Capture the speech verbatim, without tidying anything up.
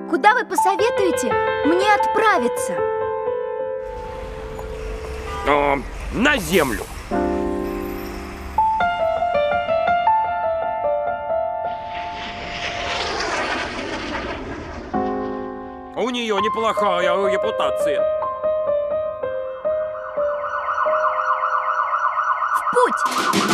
Куда вы посоветуете мне отправиться? А, на землю. У нее неплохая репутация. В путь!